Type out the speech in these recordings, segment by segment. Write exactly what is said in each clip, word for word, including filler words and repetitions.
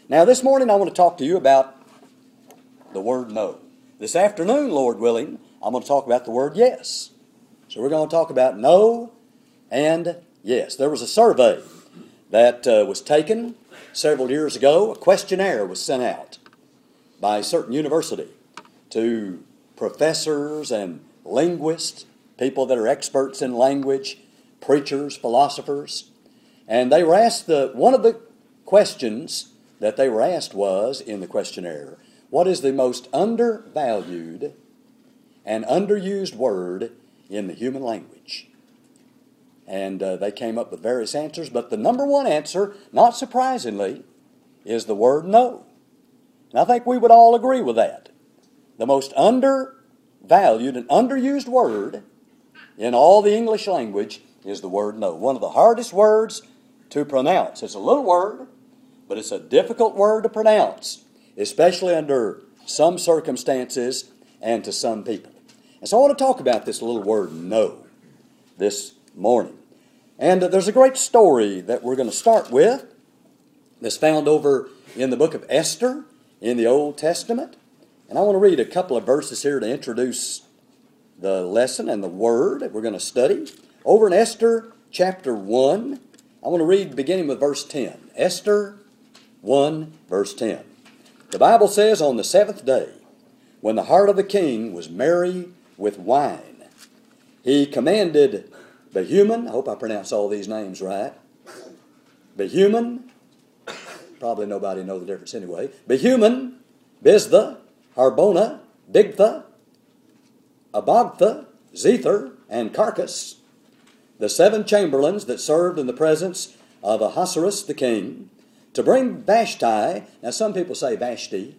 Now, this morning I want to talk to you about the word no. This afternoon, Lord willing, I'm going to talk about the word yes. So we're going to talk about no and yes. There was a survey that uh, was taken several years ago. A questionnaire was sent out by a certain university to professors and linguists, people that are experts in language, preachers, philosophers. And they were asked, the one of the questions that they were asked was, in the questionnaire, what is the most undervalued and underused word in the human language? And uh, they came up with various answers, but the number one answer, not surprisingly, is the word no. And I think we would all agree with that. The most undervalued and underused word in all the English language is the word no. One of the hardest words to pronounce. It's a little word, but it's a difficult word to pronounce, especially under some circumstances and to some people. And so I want to talk about this little word no this morning. And uh, there's a great story that we're going to start with that's found over in the book of Esther in the Old Testament. And I want to read a couple of verses here to introduce the lesson and the word that we're going to study. Over in Esther chapter one, I want to read beginning with verse ten. Esther one, verse ten. The Bible says, on the seventh day, when the heart of the king was merry with wine, he commanded Behuman, I hope I pronounce all these names right, Behuman, probably nobody knows the difference anyway, Behuman, Biztha, Harbona, Bigtha, Abagtha, Zether, and Carcass, the seven chamberlains that served in the presence of Ahasuerus the king, to bring Vashti, now some people say Vashti,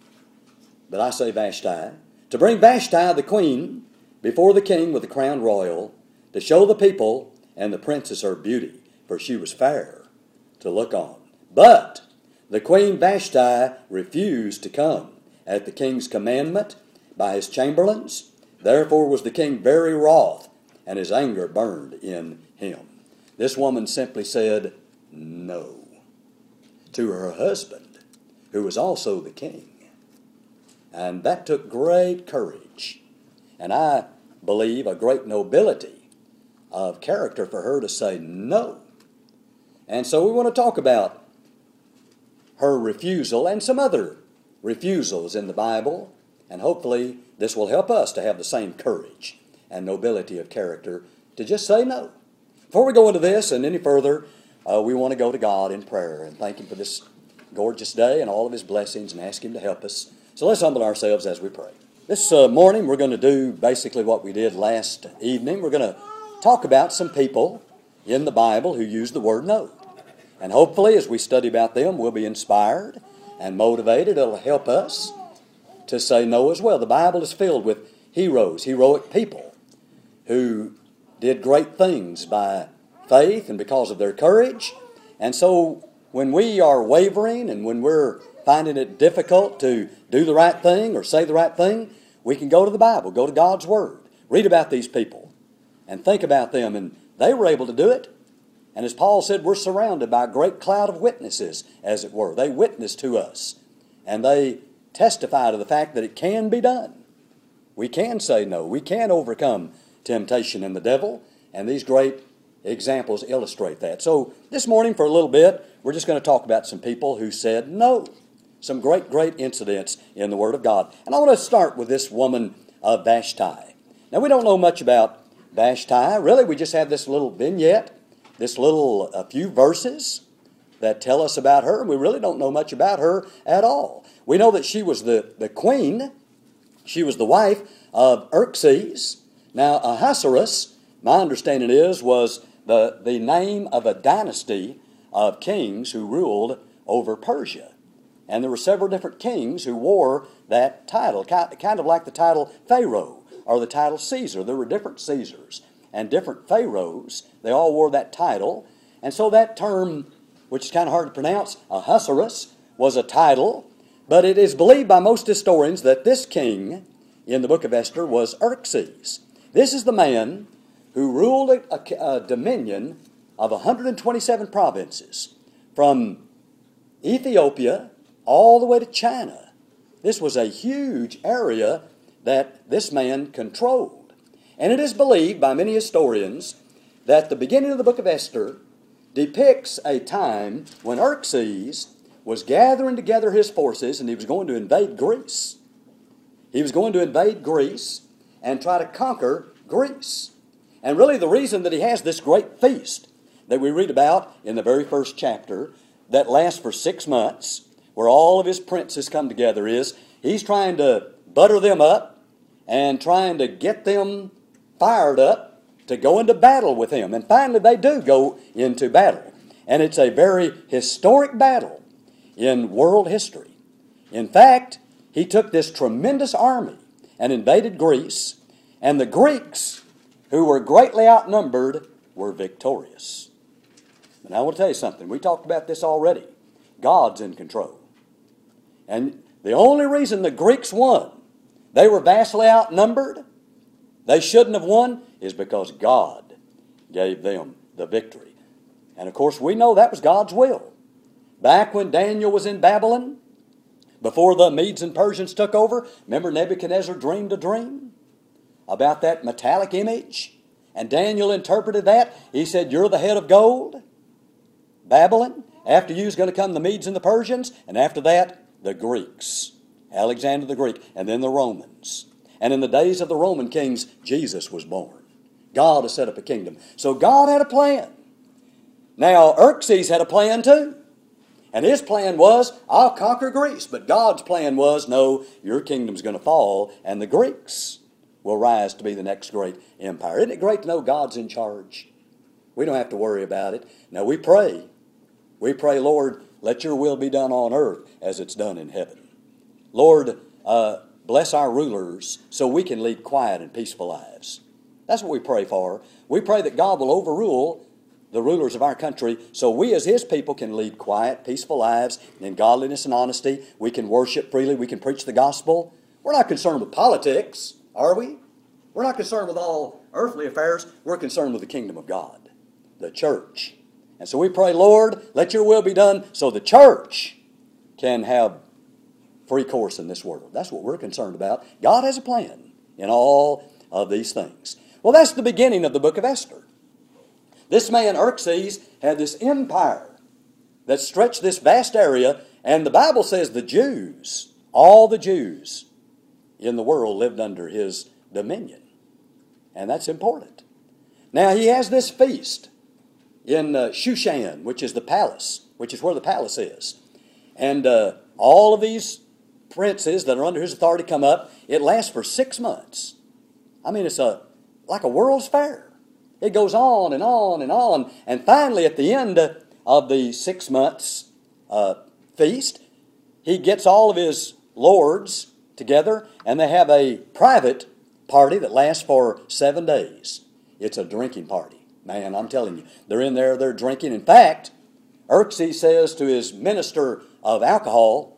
but I say Vashti, to bring Vashti the queen before the king with the crown royal, to show the people and the princess her beauty, for she was fair to look on. But the queen Vashti refused to come at the king's commandment by his chamberlains. Therefore was the king very wroth, and his anger burned in him. This woman simply said no to her husband, who was also the king. And that took great courage, and I believe a great nobility of character for her to say no. And so we want to talk about her refusal and some other refusals in the Bible, and hopefully this will help us to have the same courage and nobility of character to just say no. Before we go into this and any further, uh, we want to go to God in prayer and thank Him for this gorgeous day and all of His blessings and ask Him to help us. So let's humble ourselves as we pray. This uh, morning we're going to do basically what we did last evening. We're going to talk about some people in the Bible who use the word no. And hopefully as we study about them, we'll be inspired and motivated. It'll help us to say no as well. The Bible is filled with heroes, heroic people who did great things by faith and because of their courage. And so when we are wavering and when we're finding it difficult to do the right thing or say the right thing, we can go to the Bible, go to God's Word, read about these people and think about them. And they were able to do it. And as Paul said, we're surrounded by a great cloud of witnesses, as it were. They witness to us. And they testify to the fact that it can be done. We can say no. We can overcome temptation and the devil. And these great examples illustrate that. So this morning for a little bit, we're just going to talk about some people who said no. Some great, great incidents in the Word of God. And I want to start with this woman of Vashti. Now we don't know much about Vashti. Really, we just have this little vignette, this little, a few verses that tell us about her. We really don't know much about her at all. We know that she was the, the queen. She was the wife of Xerxes. Now, Ahasuerus, my understanding is, was the, the name of a dynasty of kings who ruled over Persia. And there were several different kings who wore that title, kind of like the title Pharaoh or the title Caesar. There were different Caesars and different pharaohs. They all wore that title. And so that term, which is kind of hard to pronounce, Ahasuerus, was a title. But it is believed by most historians that this king in the book of Esther was Xerxes. This is the man who ruled a, a, a dominion of one hundred twenty-seven provinces from Ethiopia all the way to China. This was a huge area that this man controlled. And it is believed by many historians that the beginning of the book of Esther depicts a time when Xerxes was gathering together his forces and he was going to invade Greece. He was going to invade Greece and try to conquer Greece. And really the reason that he has this great feast that we read about in the very first chapter that lasts for six months, where all of his princes come together, is he's trying to butter them up and trying to get them fired up to go into battle with him. And finally they do go into battle. And it's a very historic battle in world history. In fact, he took this tremendous army and invaded Greece, and the Greeks, who were greatly outnumbered, were victorious. And I want to tell you something. We talked about this already. God's in control. And the only reason the Greeks won, they were vastly outnumbered, they shouldn't have won, is because God gave them the victory. And of course we know that was God's will. Back when Daniel was in Babylon, before the Medes and Persians took over, remember Nebuchadnezzar dreamed a dream about that metallic image? And Daniel interpreted that. He said, you're the head of gold, Babylon. After you is going to come the Medes and the Persians, and after that, the Greeks. Alexander the Greek, and then the Romans. And in the days of the Roman kings, Jesus was born. God has set up a kingdom. So God had a plan. Now, Xerxes had a plan too. And his plan was, I'll conquer Greece. But God's plan was, no, your kingdom's going to fall, and the Greeks will rise to be the next great empire. Isn't it great to know God's in charge? We don't have to worry about it. Now, we pray. We pray, Lord, let your will be done on earth as it's done in heaven. Lord, uh, bless our rulers so we can lead quiet and peaceful lives. That's what we pray for. We pray that God will overrule the rulers of our country so we as His people can lead quiet, peaceful lives in godliness and honesty. We can worship freely. We can preach the gospel. We're not concerned with politics, are we? We're not concerned with all earthly affairs. We're concerned with the kingdom of God, the church. And so we pray, Lord, let your will be done so the church can have free course in this world. That's what we're concerned about. God has a plan in all of these things. Well, that's the beginning of the book of Esther. This man, Xerxes, had this empire that stretched this vast area, and the Bible says the Jews, all the Jews in the world lived under his dominion. And that's important. Now, he has this feast in uh, Shushan, which is the palace, which is where the palace is. And uh, all of these princes that are under his authority come up. It lasts for six months. I mean, it's a like a world's fair. It goes on and on and on. And finally, at the end of the six months uh, feast, he gets all of his lords together, and they have a private party that lasts for seven days. It's a drinking party. Man, I'm telling you, they're in there, they're drinking. In fact, Xerxes says to his minister of alcohol,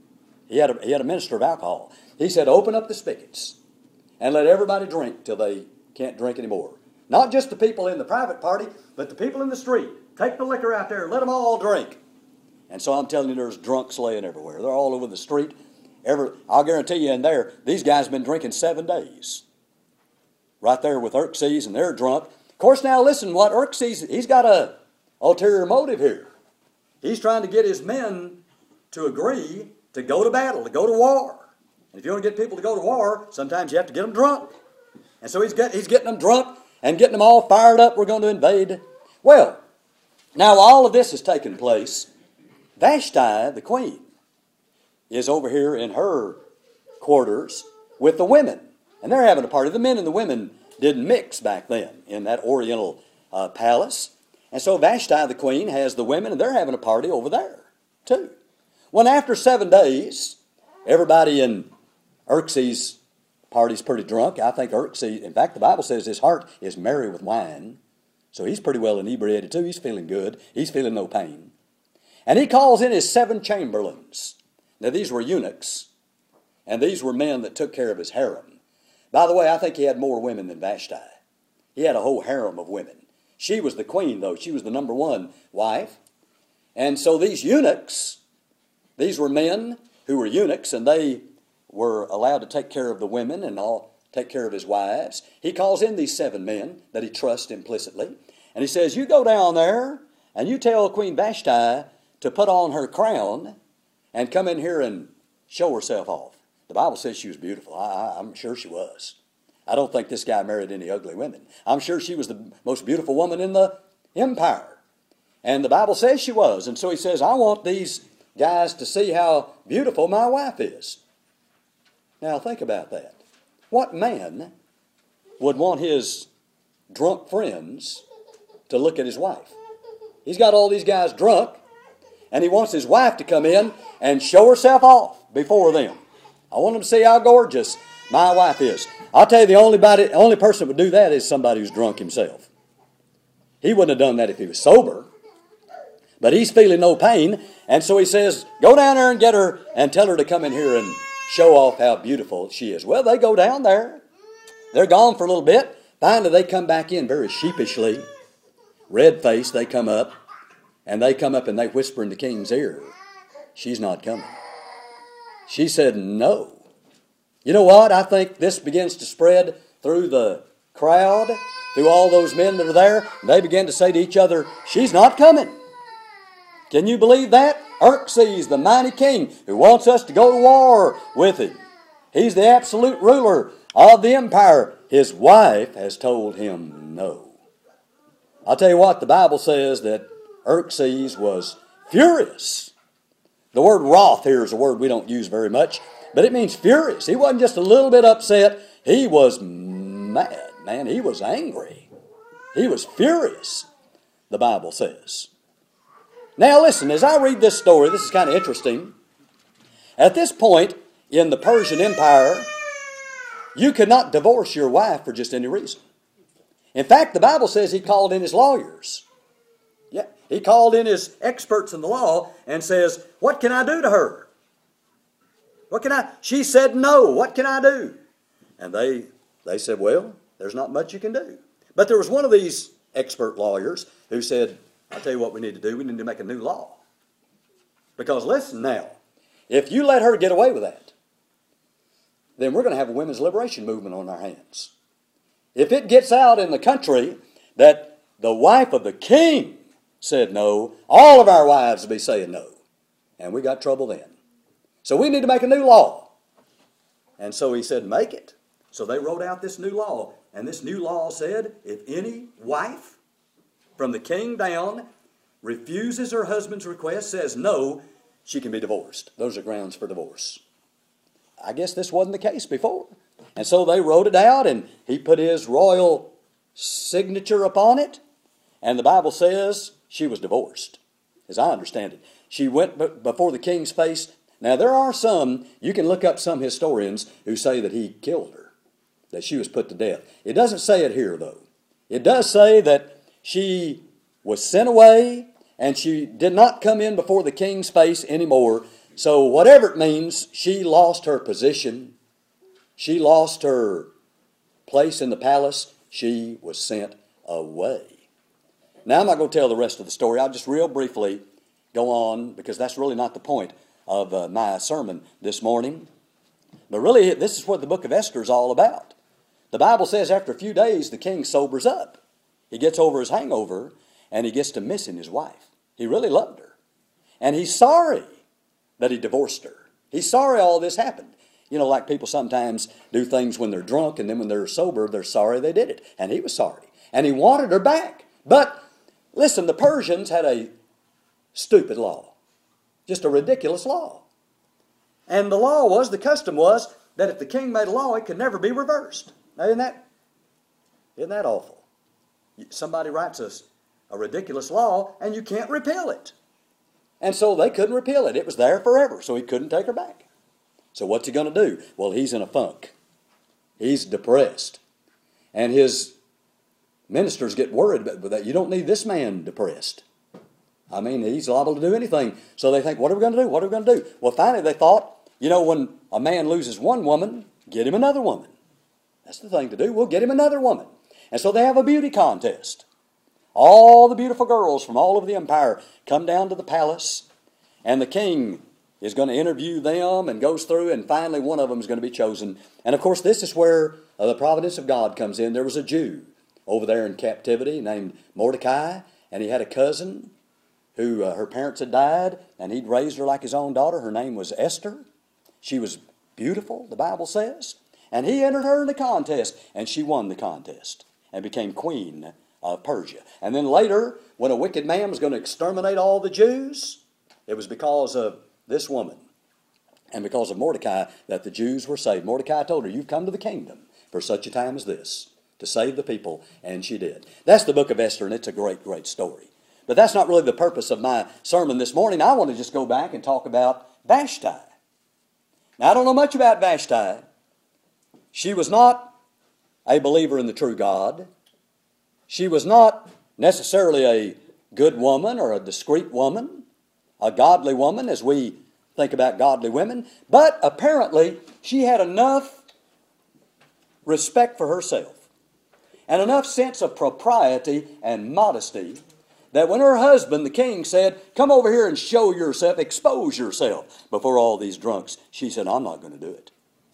he had a, he had a minister of alcohol, he said, open up the spigots and let everybody drink till they can't drink anymore. Not just the people in the private party, but the people in the street. Take the liquor out there, let them all drink. And so I'm telling you, there's drunks laying everywhere. They're all over the street. Every, I'll guarantee you in there, these guys have been drinking seven days. Right there with Xerxes, and they're drunk. Of course, now listen, what Xerxes, he's got a ulterior motive here. He's trying to get his men to agree to go to battle, to go to war. And if you want to get people to go to war, sometimes you have to get them drunk. And so he's, get, he's getting them drunk and getting them all fired up. We're going to invade. Well, now all of this has taken place. Vashti, the queen, is over here in her quarters with the women. And they're having a party. The men and the women didn't mix back then in that oriental uh, palace. And so Vashti, the queen, has the women, and they're having a party over there too. Well, after seven days, everybody in Xerxes' party's pretty drunk. I think Xerxes, in fact, the Bible says his heart is merry with wine. So he's pretty well inebriated too. He's feeling good. He's feeling no pain. And he calls in his seven chamberlains. Now, these were eunuchs, and these were men that took care of his harem. By the way, I think he had more women than Vashti. He had a whole harem of women. She was the queen, though. She was the number one wife. And so these eunuchs These were men who were eunuchs, and they were allowed to take care of the women and all take care of his wives. He calls in these seven men that he trusts implicitly, and he says, you go down there and you tell Queen Vashti to put on her crown and come in here and show herself off. The Bible says she was beautiful. I, I, I'm sure she was. I don't think this guy married any ugly women. I'm sure she was the most beautiful woman in the empire. And the Bible says she was. And so he says, I want these guys to see how beautiful my wife is. Now think about that. What man would want his drunk friends to look at his wife? He's got all these guys drunk, and he wants his wife to come in and show herself off before them. I want them to see how gorgeous my wife is. I'll tell you, the only, body, only person that would do that is somebody who's drunk himself. He wouldn't have done that if he was sober. But he's feeling no pain, and so he says, go down there and get her and tell her to come in here and show off how beautiful she is. Well, they go down there. They're gone for a little bit. Finally, they come back in very sheepishly. Red-faced, they come up, and they come up and they whisper in the king's ear, she's not coming. She said, no. You know what? I think this begins to spread through the crowd, through all those men that are there. They begin to say to each other, she's not coming. Can you believe that? Xerxes, the mighty king, who wants us to go to war with him. He's the absolute ruler of the empire. His wife has told him no. I'll tell you what, the Bible says that Xerxes was furious. The word wroth here is a word we don't use very much, but it means furious. He wasn't just a little bit upset. He was mad, man. He was angry. He was furious, the Bible says. Now listen, as I read this story, this is kind of interesting. At this point in the Persian Empire, you could not divorce your wife for just any reason. In fact, the Bible says he called in his lawyers. Yeah, he called in his experts in the law and says, what can I do to her? What can I? She said no. What can I do? And they, they said, well, there's not much you can do. But there was one of these expert lawyers who said, I'll tell you what we need to do. We need to make a new law. Because listen now, if you let her get away with that, then we're going to have a women's liberation movement on our hands. If it gets out in the country that the wife of the king said no, all of our wives will be saying no. And we got trouble then. So we need to make a new law. And so he said, make it. So they wrote out this new law. And this new law said, if any wife from the king down refuses her husband's request, says no, she can be divorced. Those are grounds for divorce. I guess this wasn't the case before. And so they wrote it out, and he put his royal signature upon it. And the Bible says she was divorced, as I understand it. She went before the king's face. Now, there are some, you can look up some historians who say that he killed her, that she was put to death. It doesn't say it here, though. It does say that she was sent away, and she did not come in before the king's face anymore. So whatever it means, she lost her position. She lost her place in the palace. She was sent away. Now, I'm not going to tell the rest of the story. I'll just real briefly go on, because that's really not the point of uh, my sermon this morning. But really, this is what the book of Esther is all about. The Bible says after a few days, the king sobers up. He gets over his hangover, and he gets to missing his wife. He really loved her. And he's sorry that he divorced her. He's sorry all this happened. You know, like people sometimes do things when they're drunk, and then when they're sober, they're sorry they did it. And he was sorry. And he wanted her back. But, listen, the Persians had a stupid law. Just a ridiculous law. And the law was, the custom was, that if the king made a law, it could never be reversed. Now, isn't that, isn't that awful? Somebody writes a, a ridiculous law, and you can't repeal it. And so they couldn't repeal it. It was there forever, so he couldn't take her back. So what's he going to do? Well, he's in a funk. He's depressed. And his ministers get worried about that. You don't need this man depressed. I mean, he's liable to do anything. So they think, what are we going to do? What are we going to do? Well, finally they thought, you know, when a man loses one woman, get him another woman. That's the thing to do. We'll get him another woman. And so they have a beauty contest. All the beautiful girls from all over the empire come down to the palace, and the king is going to interview them and goes through, and finally one of them is going to be chosen. And of course, this is where uh, the providence of God comes in. There was a Jew over there in captivity named Mordecai, and he had a cousin who uh, her parents had died, and he'd raised her like his own daughter. Her name was Esther. She was beautiful, the Bible says. And he entered her in the contest, and she won the contest and became queen of Persia. And then later, when a wicked man was going to exterminate all the Jews, it was because of this woman and because of Mordecai that the Jews were saved. Mordecai told her, you've come to the kingdom for such a time as this, to save the people, and she did. That's the book of Esther, and it's a great, great story. But that's not really the purpose of my sermon this morning. I want to just go back and talk about Vashti. Now, I don't know much about Vashti. She was not a believer in the true God. She was not necessarily a good woman or a discreet woman, a godly woman as we think about godly women. But apparently, she had enough respect for herself and enough sense of propriety and modesty that when her husband, the king, said, come over here and show yourself, expose yourself before all these drunks, she said, I'm not going to do it.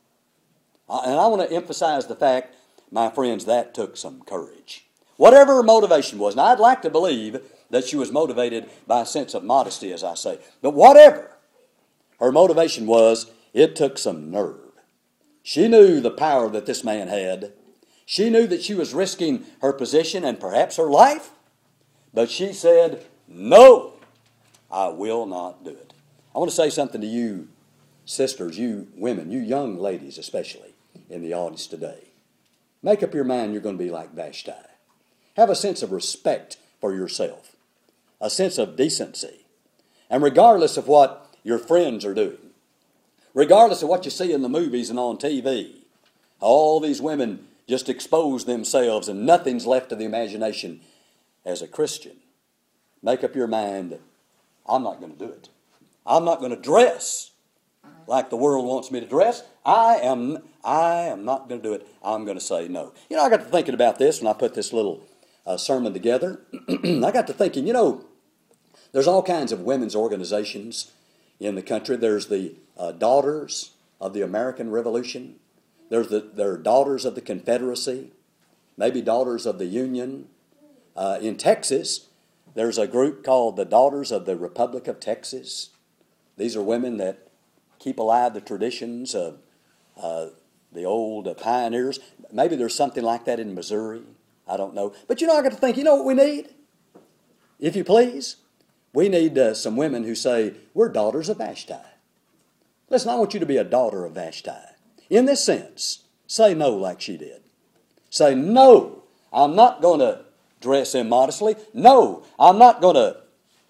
And I want to emphasize the fact, my friends, that took some courage. Whatever her motivation was, and I'd like to believe that she was motivated by a sense of modesty, as I say. But whatever her motivation was, it took some nerve. She knew the power that this man had. She knew that she was risking her position and perhaps her life. But she said, no, I will not do it. I want to say something to you sisters, you women, you young ladies especially in the audience today. Make up your mind you're going to be like Vashti. Have a sense of respect for yourself, a sense of decency. And regardless of what your friends are doing, regardless of what you see in the movies and on T V, all these women just expose themselves and nothing's left to the imagination. As a Christian, make up your mind, I'm not going to do it. I'm not going to dress like the world wants me to dress. I am, I am not going to do it. I'm going to say no. You know, I got to thinking about this when I put this little uh, sermon together. I got to thinking, you know, there's all kinds of women's organizations in the country. There's the uh, Daughters of the American Revolution. There's the, there are Daughters of the Confederacy, maybe Daughters of the Union. Uh, in Texas, there's a group called the Daughters of the Republic of Texas. These are women that keep alive the traditions of uh, the old uh, pioneers. Maybe there's something like that in Missouri. I don't know. But you know, I got to think, you know what we need? If you please, we need uh, some women who say, we're daughters of Vashti. Listen, I want you to be a daughter of Vashti. In this sense, say no like she did. Say, no, I'm not going to dress immodestly. No, I'm not going to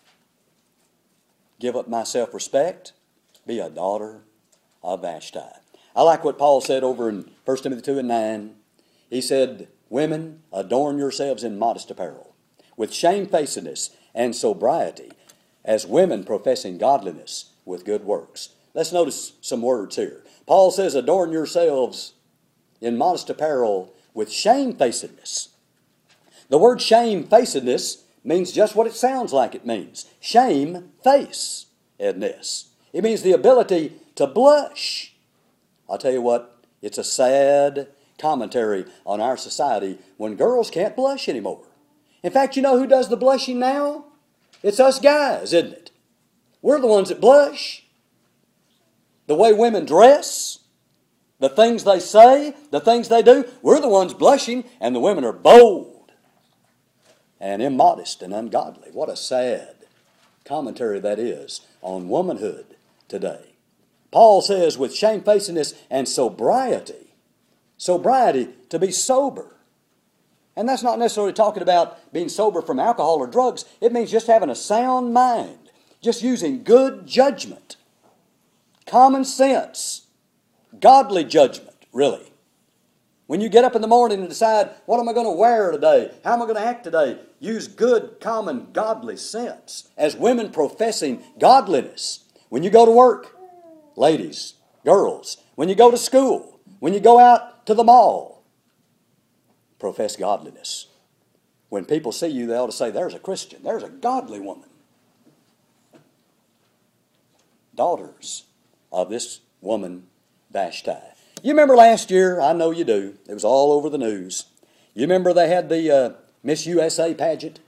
give up my self-respect. Be a daughter of Vashti. I like what Paul said over in First Timothy two and nine. He said, women, adorn yourselves in modest apparel, with shamefacedness and sobriety, as women professing godliness with good works. Let's notice some words here. Paul says, adorn yourselves in modest apparel with shamefacedness. The word shamefacedness means just what it sounds like it means. Shamefacedness. It means the ability to blush. I'll tell you what, it's a sad commentary on our society when girls can't blush anymore. In fact, you know who does the blushing now? It's us guys, isn't it? We're the ones that blush. The way women dress, the things they say, the things they do, we're the ones blushing, and the women are bold and immodest and ungodly. What a sad commentary that is on womanhood today. Paul says with shamefacedness and sobriety, sobriety, to be sober. And that's not necessarily talking about being sober from alcohol or drugs. It means just having a sound mind, just using good judgment, common sense, godly judgment, really. When you get up in the morning and decide, what am I going to wear today? How am I going to act today? Use good, common, godly sense. As women professing godliness. When you go to work, ladies, girls, when you go to school, when you go out to the mall, profess godliness. When people see you, they ought to say, there's a Christian, there's a godly woman. daughters of this woman, Vashti. You remember last year? I know you do. It was all over the news. You remember they had the uh, Miss U S A pageant?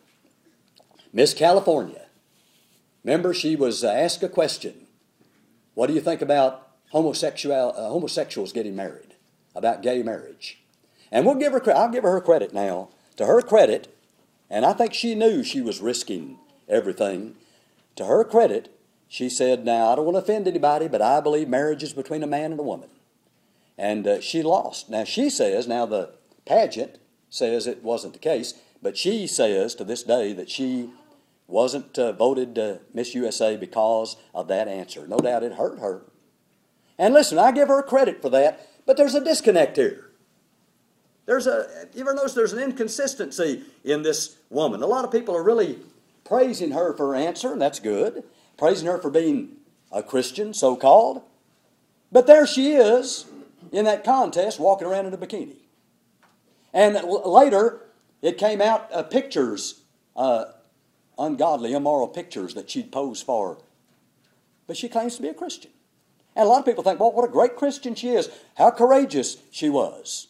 Miss California. Remember, she was uh, asked a question. What do you think about homosexual, uh, homosexuals getting married? About gay marriage? And we'll give her, I'll give her credit now. To her credit, and I think she knew she was risking everything. To her credit, she said, now, I don't want to offend anybody, but I believe marriage is between a man and a woman. And uh, she lost. Now, she says, now the pageant says it wasn't the case, but she says to this day that she wasn't uh, voted uh, Miss U S A because of that answer. No doubt it hurt her. And listen, I give her credit for that, but there's a disconnect here. There's a, you ever notice there's an inconsistency in this woman? A lot of people are really praising her for her answer, and that's good. Praising her for being a Christian, so-called. But there she is in that contest walking around in a bikini. And later, it came out uh, pictures, uh, ungodly, immoral pictures that she'd posed for. But she claims to be a Christian. And a lot of people think, well, what a great Christian she is. How courageous she was.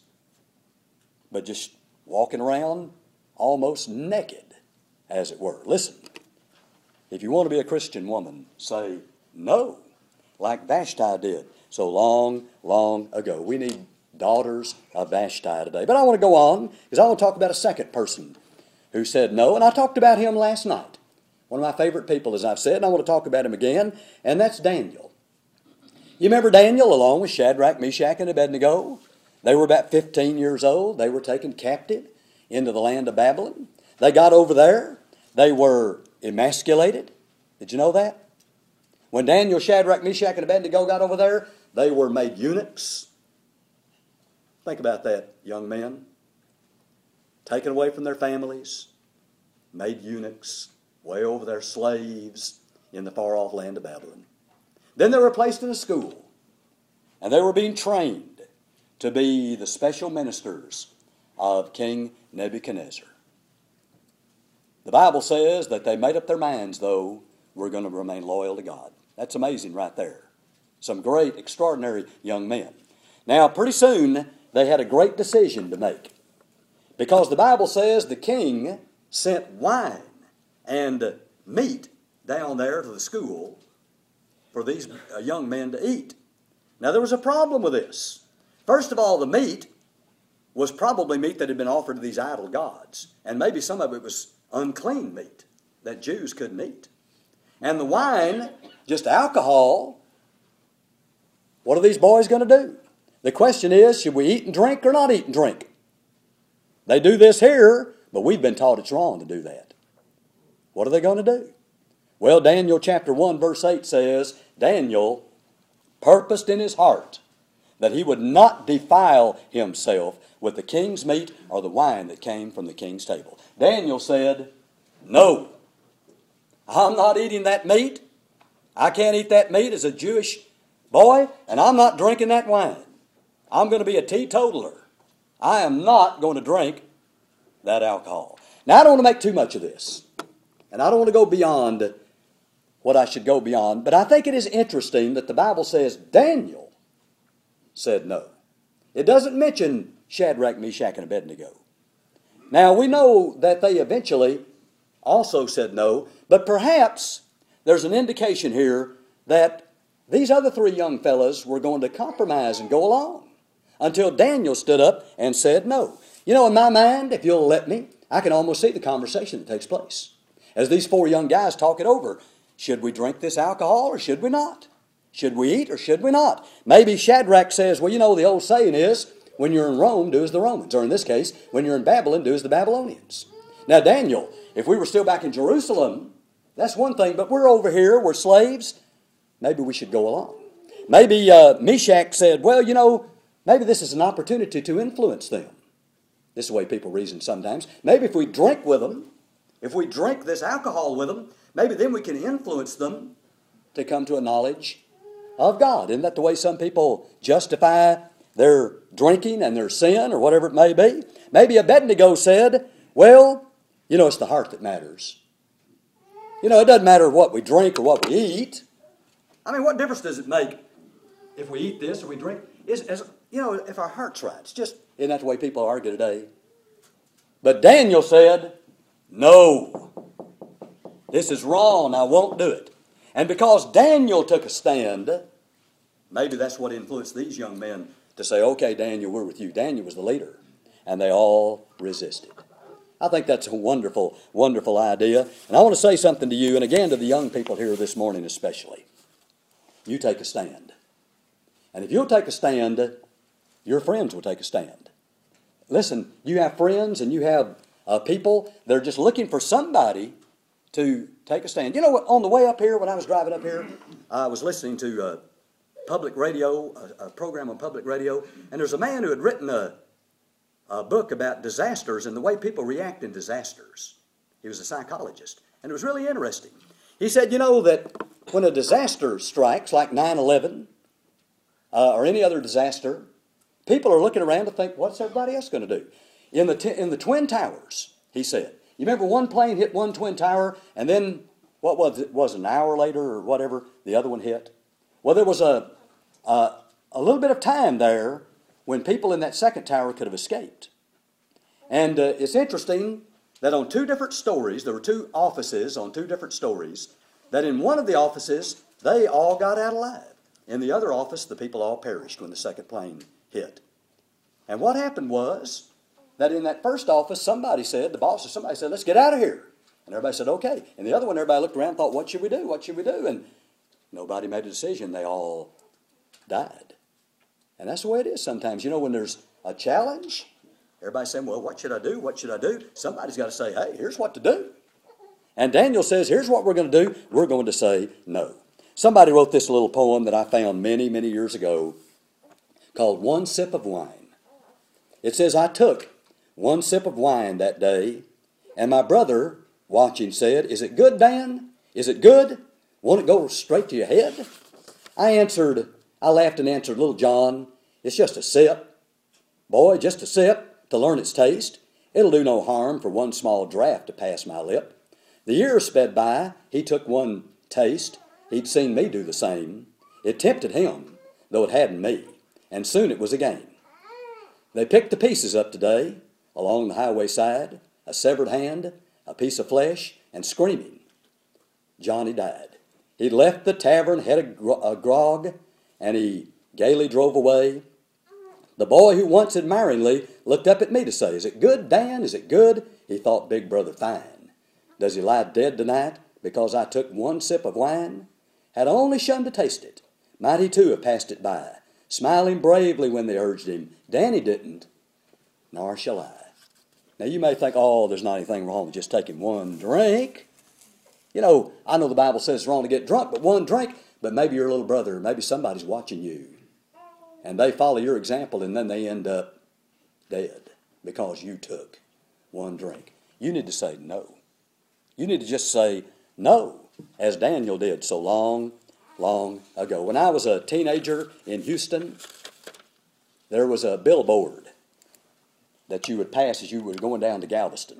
But just walking around almost naked, as it were. Listen, if you want to be a Christian woman, say no, like Vashti did so long, long ago. We need daughters of Vashti today. But I want to go on, because I want to talk about a second person who said no, and I talked about him last night. One of my favorite people, as I've said, and I want to talk about him again, and that's Daniel. You remember Daniel, along with Shadrach, Meshach, and Abednego? They were about fifteen years old. They were taken captive into the land of Babylon. They got over there. They were emasculated. Did you know that? When Daniel, Shadrach, Meshach, and Abednego got over there, they were made eunuchs. Think about that, young men. Taken away from their families, made eunuchs, way over there, slaves in the far-off land of Babylon. Then they were placed in a school, and they were being trained to be the special ministers of King Nebuchadnezzar. The Bible says that they made up their minds, though, we're going to remain loyal to God. That's amazing right there. Some great, extraordinary young men. Now, pretty soon, they had a great decision to make. Because the Bible says the king sent wine and meat down there to the school for these young men to eat. Now, there was a problem with this. First of all, the meat was probably meat that had been offered to these idol gods. And maybe some of it was unclean meat that Jews couldn't eat. And the wine, just alcohol. What are these boys going to do? The question is, should we eat and drink or not eat and drink? They do this here, but we've been taught it's wrong to do that. What are they going to do? Well, Daniel chapter one verse eight says, Daniel purposed in his heart that he would not defile himself with the king's meat or the wine that came from the king's table. Daniel said, no, I'm not eating that meat. I can't eat that meat as a Jewish boy, and I'm not drinking that wine. I'm going to be a teetotaler. I am not going to drink that alcohol. Now, I don't want to make too much of this, and I don't want to go beyond what I should go beyond, but I think it is interesting that the Bible says Daniel said no. It doesn't mention Shadrach, Meshach, and Abednego. Now, we know that they eventually also said no, but perhaps there's an indication here that these other three young fellows were going to compromise and go along until Daniel stood up and said no. You know, in my mind, if you'll let me, I can almost see the conversation that takes place. As these four young guys talk it over, should we drink this alcohol or should we not? Should we eat or should we not? Maybe Shadrach says, well, you know, the old saying is, when you're in Rome, do as the Romans. Or in this case, when you're in Babylon, do as the Babylonians. Now, Daniel, if we were still back in Jerusalem, that's one thing, but we're over here, we're slaves. Maybe we should go along. Maybe uh, Meshach said, well, you know, maybe this is an opportunity to influence them. This is the way people reason sometimes. Maybe if we drink with them, if we drink this alcohol with them, maybe then we can influence them to come to a knowledge of God. Isn't that the way some people justify their drinking and their sin or whatever it may be? Maybe Abednego said, well, you know, it's the heart that matters. You know, it doesn't matter what we drink or what we eat. I mean, what difference does it make if we eat this or we drink? Is, as, you know, if our heart's right. It's just, isn't that the way people argue today? But Daniel said, no, this is wrong. I won't do it. And because Daniel took a stand, maybe that's what influenced these young men to say, okay, Daniel, we're with you. Daniel was the leader. And they all resisted. I think that's a wonderful, wonderful idea. And I want to say something to you, and again to the young people here this morning especially. You take a stand. And if you'll take a stand, your friends will take a stand. Listen, you have friends and you have uh, people that are just looking for somebody to take a stand. You know what? On the way up here, when I was driving up here, I was listening to uh, public radio, a, a program on public radio, and there's a man who had written a, a book about disasters and the way people react in disasters. He was a psychologist, and it was really interesting. He said, you know, that when a disaster strikes, like nine eleven, uh, or any other disaster, people are looking around to think, what's everybody else going to do? In the, t- in the Twin Towers, he said, you remember one plane hit one Twin Tower, and then, what was it, was it an hour later or whatever, the other one hit? Well, there was a, a, a little bit of time there when people in that second tower could have escaped. And uh, it's interesting that on two different stories, there were two offices on two different stories, that in one of the offices, they all got out alive. In the other office, the people all perished when the second plane hit. And what happened was that in that first office, somebody said, the boss or somebody said, let's get out of here. And everybody said, okay. And the other one, everybody looked around and thought, what should we do? What should we do? And nobody made a decision. They all died. And that's the way it is sometimes. You know, when there's a challenge, everybody's saying, well, what should I do? What should I do? Somebody's got to say, hey, here's what to do. And Daniel says, here's what we're going to do. We're going to say no. Somebody wrote this little poem that I found many, many years ago called One Sip of Wine. It says, I took one sip of wine that day, and my brother, watching, said, is it good, Dan? Is it good? Won't it go straight to your head? I answered, I laughed and answered, little John, it's just a sip. Boy, just a sip to learn its taste. It'll do no harm for one small draught to pass my lip. The years sped by. He took one taste. He'd seen me do the same. It tempted him, though it hadn't me, and soon it was a game. They picked the pieces up today along the highway side, a severed hand, a piece of flesh, and screaming, Johnny died. He left the tavern, had a, gro- a grog, and he gaily drove away. The boy who once admiringly looked up at me to say, is it good, Dan? Is it good? He thought Big Brother fine. Does he lie dead tonight because I took one sip of wine? Had I only shunned to taste it, might he too have passed it by, smiling bravely when they urged him. Danny didn't, nor shall I. Now you may think, oh, there's not anything wrong with just taking one drink. You know, I know the Bible says it's wrong to get drunk, but one drink, but maybe your little brother, maybe somebody's watching you. And they follow your example and then they end up dead because you took one drink. You need to say no. You need to just say no, as Daniel did so long, long ago. When I was a teenager in Houston, there was a billboard that you would pass as you were going down to Galveston,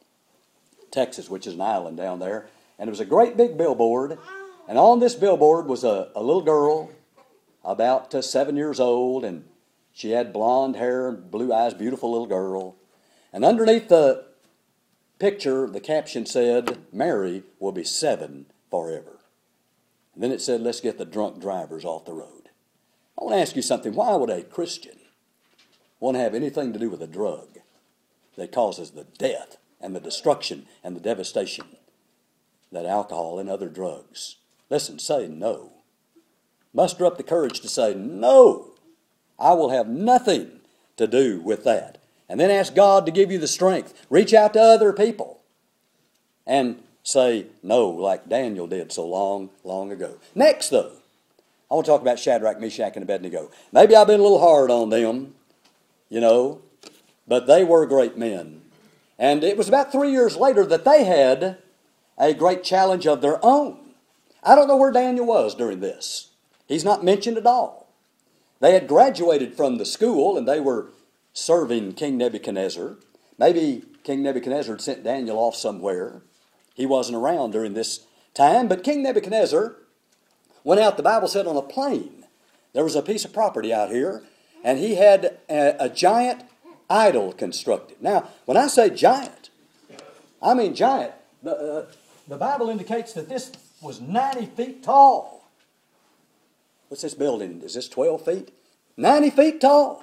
Texas, which is an island down there. And it was a great big billboard. And on this billboard was a, a little girl about uh, seven years old. And she had blonde hair and blue eyes, beautiful little girl. And underneath the picture, the caption said, Mary will be seven forever. And then it said, let's get the drunk drivers off the road. I want to ask you something. Why would a Christian want to have anything to do with a drug that causes the death and the destruction and the devastation that alcohol and other drugs? Listen, say no. Muster up the courage to say, no, I will have nothing to do with that. And then ask God to give you the strength. Reach out to other people and say no, like Daniel did so long, long ago. Next, though, I want to talk about Shadrach, Meshach, and Abednego. Maybe I've been a little hard on them, you know, but they were great men. And it was about three years later that they had a great challenge of their own. I don't know where Daniel was during this. He's not mentioned at all. They had graduated from the school and they were serving King Nebuchadnezzar. Maybe King Nebuchadnezzar had sent Daniel off somewhere. He wasn't around during this time, but King Nebuchadnezzar went out, the Bible said, on a plain. There was a piece of property out here, and he had a, a giant idol constructed. Now, when I say giant, I mean giant. The, uh, the Bible indicates that this was ninety feet tall. What's this building? Is this twelve feet? ninety feet tall.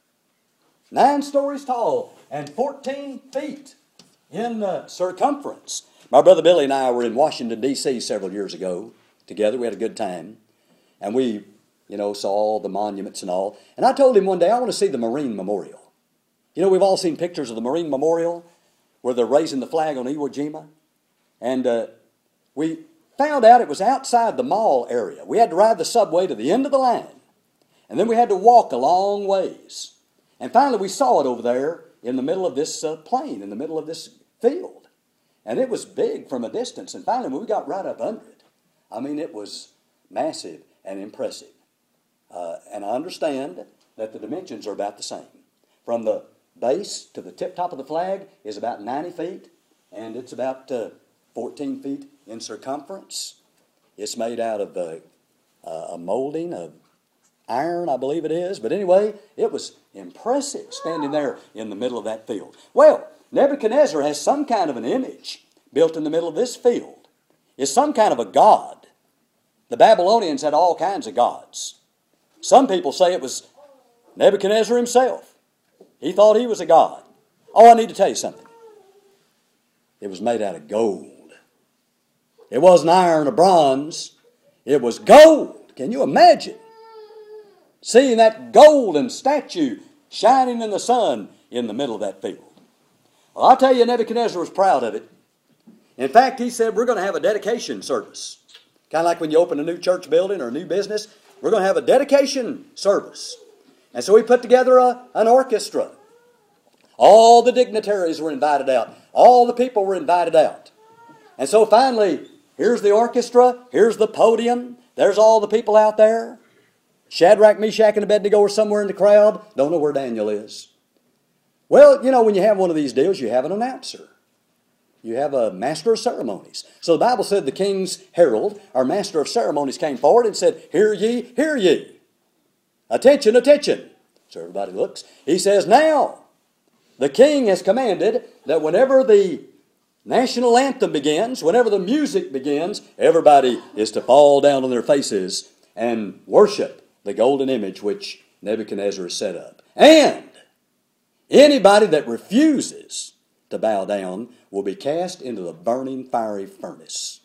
Nine stories tall and fourteen feet in uh, circumference. My brother Billy and I were in Washington, D C several years ago together. We had a good time. And we, you know, saw all the monuments and all. And I told him one day, I want to see the Marine Memorial. You know, we've all seen pictures of the Marine Memorial where they're raising the flag on Iwo Jima. And uh, we found out it was outside the mall area. We had to ride the subway to the end of the line. And then we had to walk a long ways. And finally we saw it over there in the middle of this uh, plain, in the middle of this field. And it was big from a distance. And finally when we got right up under it, I mean, it was massive and impressive. Uh, and I understand that the dimensions are about the same. From the base to the tip top of the flag is about ninety feet, and it's about uh, fourteen feet in circumference. It's made out of uh, uh, a molding of iron, I believe it is. But anyway, it was impressive standing there in the middle of that field. Well, Nebuchadnezzar has some kind of an image built in the middle of this field. It's some kind of a god. The Babylonians had all kinds of gods. Some people say it was Nebuchadnezzar himself. He thought he was a god. Oh, I need to tell you something. It was made out of gold. It wasn't iron or bronze. It was gold. Can you imagine seeing that golden statue shining in the sun in the middle of that field? Well, I'll tell you, Nebuchadnezzar was proud of it. In fact, he said, we're going to have a dedication service. Kind of like when you open a new church building or a new business. We're going to have a dedication service. And so we put together a, an orchestra. All the dignitaries were invited out. All the people were invited out. And so finally, here's the orchestra. Here's the podium. There's all the people out there. Shadrach, Meshach, and Abednego are somewhere in the crowd. Don't know where Daniel is. Well, you know, when you have one of these deals, you have an announcer. You have a master of ceremonies. So the Bible said the king's herald, our master of ceremonies, came forward and said, hear ye, hear ye. Attention, attention. So everybody looks. He says, now, the king has commanded that whenever the national anthem begins, whenever the music begins, everybody is to fall down on their faces and worship the golden image which Nebuchadnezzar has set up. And anybody that refuses to bow down will be cast into the burning fiery furnace,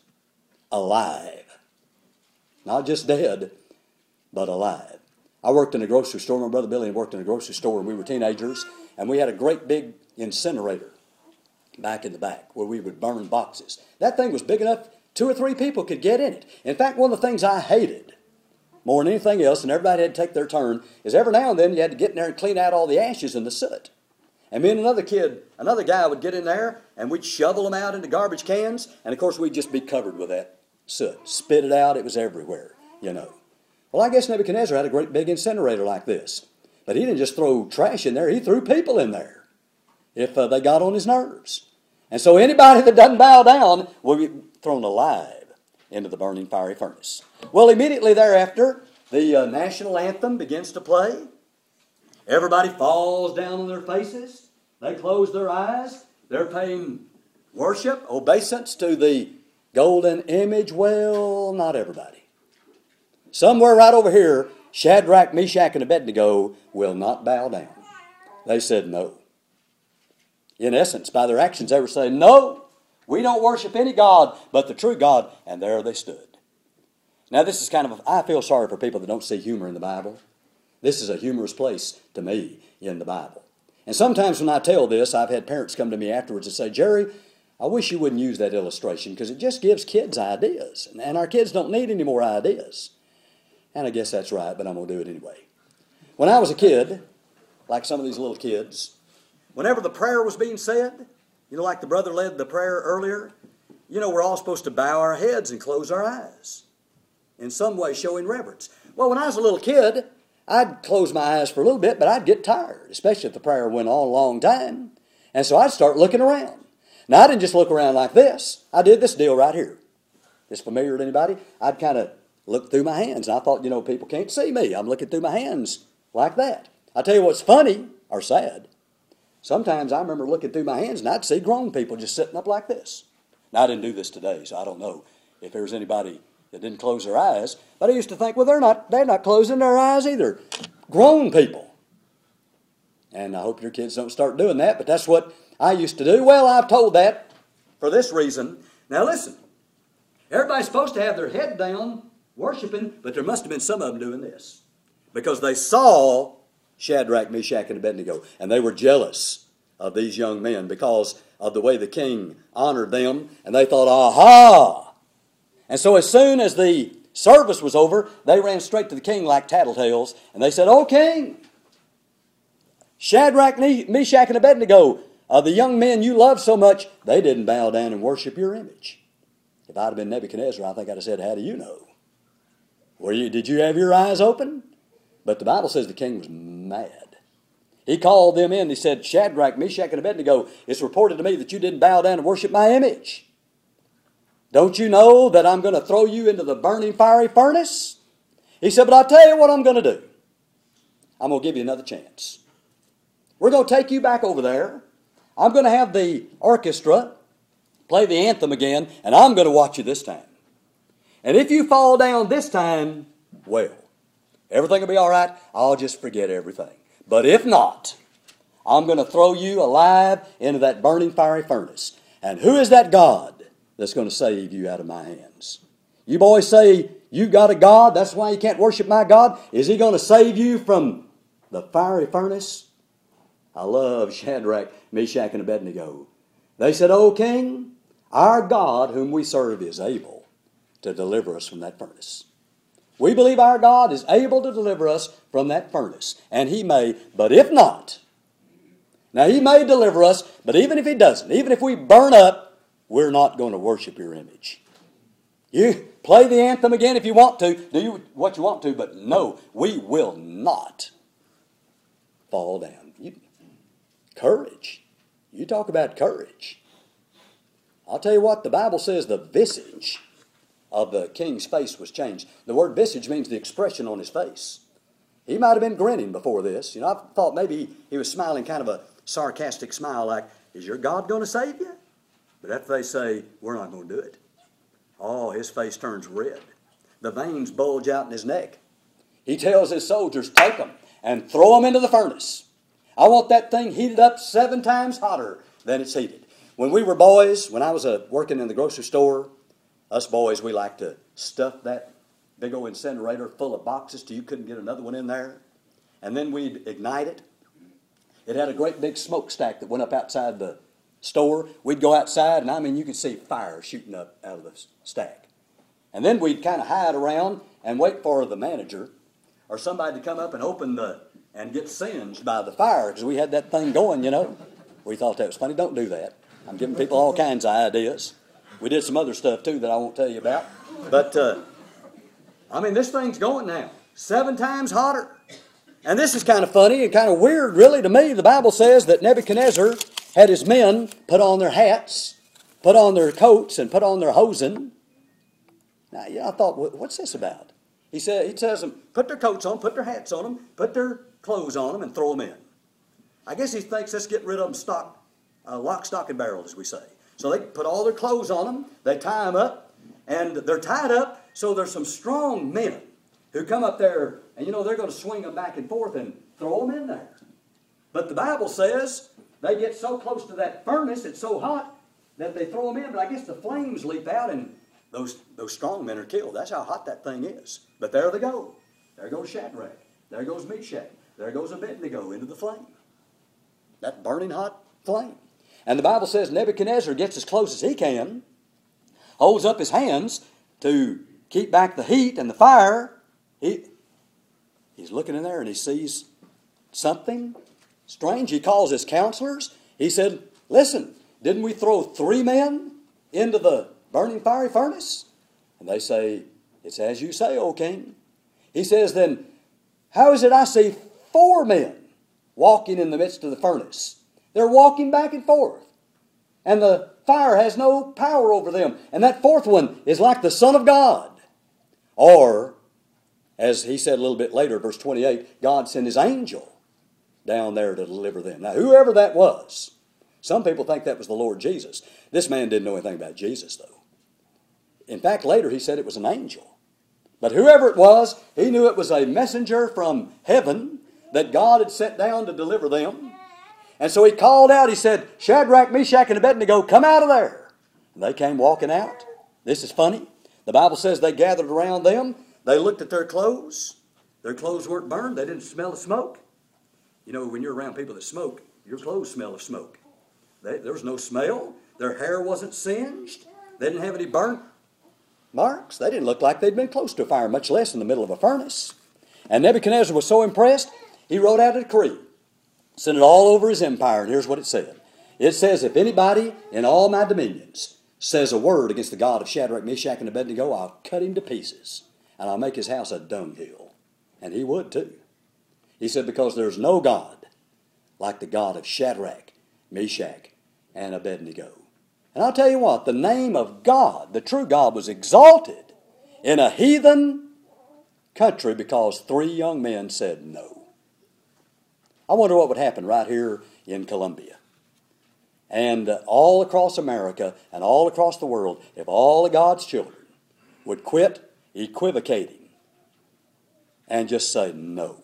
alive. Not just dead, but alive. I worked in a grocery store. My brother Billy worked in a grocery store when we were teenagers, and we had a great big incinerator back in the back where we would burn boxes. That thing was big enough two or three people could get in it. In fact, one of the things I hated more than anything else, and everybody had to take their turn, is every now and then you had to get in there and clean out all the ashes and the soot. And me and another kid, another guy would get in there, and we'd shovel them out into garbage cans, and of course we'd just be covered with that soot. Spit it out, it was everywhere, you know. Well, I guess Nebuchadnezzar had a great big incinerator like this. But he didn't just throw trash in there, he threw people in there if uh, they got on his nerves. And so anybody that doesn't bow down will be thrown alive into the burning fiery furnace. Well, immediately thereafter, the uh, national anthem begins to play. Everybody falls down on their faces. They close their eyes. They're paying worship, obeisance to the golden image. Well, not everybody. Somewhere right over here, Shadrach, Meshach, and Abednego will not bow down. They said no. In essence, by their actions, they were saying, no, we don't worship any God but the true God. And there they stood. Now, this is kind of, a, I feel sorry for people that don't see humor in the Bible. This is a humorous place to me in the Bible. And sometimes when I tell this, I've had parents come to me afterwards and say, Jerry, I wish you wouldn't use that illustration because it just gives kids ideas. And our kids don't need any more ideas. And I guess that's right, but I'm going to do it anyway. When I was a kid, like some of these little kids, whenever the prayer was being said, you know, like the brother led the prayer earlier, you know, we're all supposed to bow our heads and close our eyes. In some way showing reverence. Well, when I was a little kid, I'd close my eyes for a little bit, but I'd get tired, especially if the prayer went on a long time. And so I'd start looking around. Now, I didn't just look around like this. I did this deal right here. Is familiar to anybody? I'd kind of looked through my hands. And I thought, you know, people can't see me. I'm looking through my hands like that. I tell you what's funny or sad. Sometimes I remember looking through my hands and I'd see grown people just sitting up like this. Now, I didn't do this today, so I don't know if there was anybody that didn't close their eyes. But I used to think, well, they're not, they're not closing their eyes either. Grown people. And I hope your kids don't start doing that, but that's what I used to do. Well, I've told that for this reason. Now, listen. Everybody's supposed to have their head down worshiping, but there must have been some of them doing this. Because they saw Shadrach, Meshach, and Abednego, and they were jealous of these young men because of the way the king honored them, and they thought, aha! And so as soon as the service was over, they ran straight to the king like tattletales, and they said, "O king, Shadrach, Meshach, and Abednego, uh, the young men you love so much, they didn't bow down and worship your image." If I'd have been Nebuchadnezzar, I think I'd have said, "How do you know? Were you, did you have your eyes open?" But the Bible says the king was mad. He called them in. He said, "Shadrach, Meshach, and Abednego, it's reported to me that you didn't bow down and worship my image. Don't you know that I'm going to throw you into the burning fiery furnace?" He said, "But I'll tell you what I'm going to do. I'm going to give you another chance. We're going to take you back over there. I'm going to have the orchestra play the anthem again, and I'm going to watch you this time. And if you fall down this time, well, everything will be all right. I'll just forget everything. But if not, I'm going to throw you alive into that burning fiery furnace. And who is that God that's going to save you out of my hands? You boys say you got a God, that's why you can't worship my God. Is he going to save you from the fiery furnace?" I love Shadrach, Meshach, and Abednego. They said, "O king, our God whom we serve is able to deliver us from that furnace. We believe our God is able to deliver us from that furnace. And he may, but if not, now he may deliver us, but even if he doesn't, even if we burn up, we're not going to worship your image. You play the anthem again if you want to, do you what you want to, but no, we will not fall down." You, courage. You talk about courage. I'll tell you what, the Bible says the visage of the king's face was changed. The word visage means the expression on his face. He might have been grinning before this. You know, I thought maybe he was smiling kind of a sarcastic smile like, "Is your God going to save you?" But after they say, "We're not going to do it," oh, his face turns red. The veins bulge out in his neck. He tells his soldiers, "Take them and throw them into the furnace. I want that thing heated up seven times hotter than it's heated." When we were boys, when I was uh, working in the grocery store, us boys, we liked to stuff that big old incinerator full of boxes till you couldn't get another one in there. And then we'd ignite it. It had a great big smokestack that went up outside the store. We'd go outside, and I mean, you could see fire shooting up out of the stack. And then we'd kind of hide around and wait for the manager or somebody to come up and open the, and get singed by the fire because we had that thing going, you know. We thought that was funny. Don't do that. I'm giving people all kinds of ideas. We did some other stuff, too, that I won't tell you about. But, uh, I mean, this thing's going now. Seven times hotter. And this is kind of funny and kind of weird, really, to me. The Bible says that Nebuchadnezzar had his men put on their hats, put on their coats, and put on their hosen. Now, yeah, I thought, what's this about? He said, he tells them, put their coats on, put their hats on them, put their clothes on them, and throw them in. I guess he thinks let's get rid of them stock, uh, lock, stock, and barrel, as we say. So they put all their clothes on them, they tie them up, and they're tied up, so there's some strong men who come up there, and you know, they're going to swing them back and forth and throw them in there. But the Bible says they get so close to that furnace, it's so hot, that they throw them in, but I guess the flames leap out, and those, those strong men are killed. That's how hot that thing is. But there they go. There goes Shadrach. There goes Meshach. There goes Abednego into the flame. That burning hot flame. And the Bible says Nebuchadnezzar gets as close as he can, holds up his hands to keep back the heat and the fire. He, he's looking in there and he sees something strange. He calls his counselors. He said, "Listen, didn't we throw three men into the burning fiery furnace?" And they say, "It's as you say, O king." He says, "Then how is it I see four men walking in the midst of the furnace? They're walking back and forth. And the fire has no power over them. And that fourth one is like the Son of God." Or, as he said a little bit later, verse twenty-eight, God sent his angel down there to deliver them. Now, whoever that was, some people think that was the Lord Jesus. This man didn't know anything about Jesus, though. In fact, later he said it was an angel. But whoever it was, he knew it was a messenger from heaven that God had sent down to deliver them. And so he called out, he said, Shadrach, Meshach, and Abednego, come out of there. And they came walking out. This is funny. The Bible says they gathered around them. They looked at their clothes. Their clothes weren't burned. They didn't smell of smoke. You know, when you're around people that smoke, your clothes smell of smoke. They, there was no smell. Their hair wasn't singed. They didn't have any burnt marks. They didn't look like they'd been close to a fire, much less in the middle of a furnace. And Nebuchadnezzar was so impressed, he wrote out a decree, sent it all over his empire, and here's what it said. It says, if anybody in all my dominions says a word against the God of Shadrach, Meshach, and Abednego, I'll cut him to pieces, and I'll make his house a dunghill. And he would too. He said, because there's no God like the God of Shadrach, Meshach, and Abednego. And I'll tell you what, the name of God, the true God, was exalted in a heathen country because three young men said no. I wonder what would happen right here in Columbia and uh, all across America and all across the world if all of God's children would quit equivocating and just say no.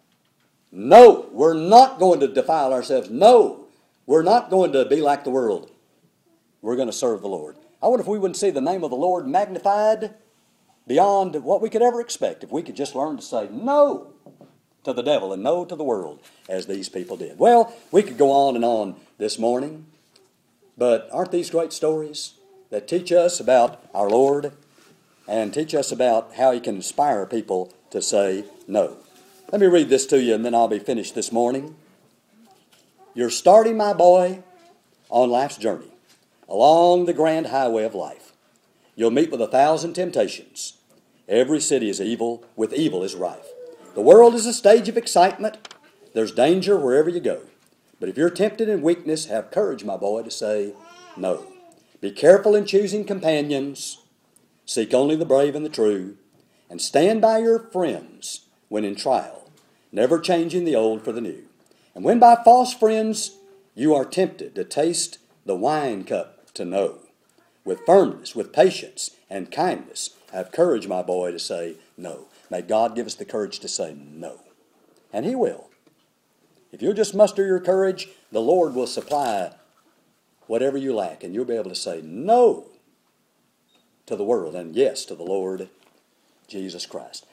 No, we're not going to defile ourselves. No, we're not going to be like the world. We're going to serve the Lord. I wonder if we wouldn't see the name of the Lord magnified beyond what we could ever expect if we could just learn to say no to the devil and no to the world as these people did. Well, we could go on and on this morning, but aren't these great stories that teach us about our Lord and teach us about how he can inspire people to say no? Let me read this to you and then I'll be finished this morning. You're starting, my boy, on life's journey, along the grand highway of life. You'll meet with a thousand temptations. Every city is evil, with evil is rife. The world is a stage of excitement. There's danger wherever you go. But if you're tempted in weakness, have courage, my boy, to say no. Be careful in choosing companions. Seek only the brave and the true. And stand by your friends when in trial, never changing the old for the new. And when by false friends you are tempted to taste the wine cup to know, with firmness, with patience, and kindness, have courage, my boy, to say no. May God give us the courage to say no. And he will. If you'll just muster your courage, the Lord will supply whatever you lack, and you'll be able to say no to the world and yes to the Lord Jesus Christ.